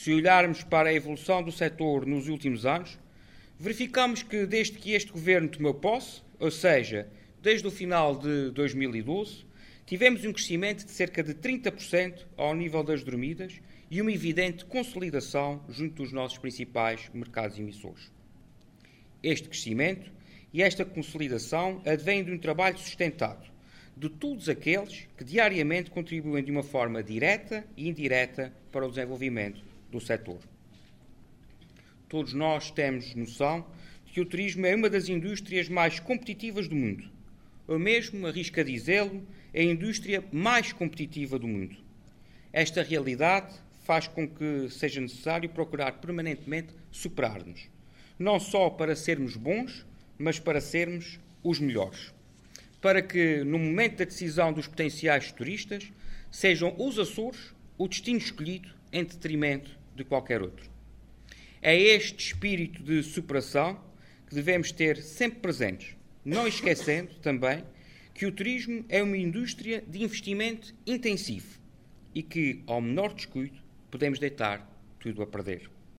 Se olharmos para a evolução do setor nos últimos anos, verificamos que desde que este governo tomou posse, ou seja, desde o final de 2012, tivemos um crescimento de cerca de 30% ao nível das dormidas e uma evidente consolidação junto dos nossos principais mercados emissores. Este crescimento e esta consolidação advém de um trabalho sustentado de todos aqueles que diariamente contribuem de uma forma direta e indireta para o desenvolvimento do setor. Todos nós temos noção de que o turismo é uma das indústrias mais competitivas do mundo. Eu mesmo arrisco a dizê-lo, é a indústria mais competitiva do mundo. Esta realidade faz com que seja necessário procurar permanentemente superar-nos, não só para sermos bons, mas para sermos os melhores. Para que, no momento da decisão dos potenciais turistas, sejam os Açores o destino escolhido em detrimento de qualquer outro. É este espírito de superação que devemos ter sempre presentes, não esquecendo também que o turismo é uma indústria de investimento intensivo e que, ao menor descuido, podemos deitar tudo a perder.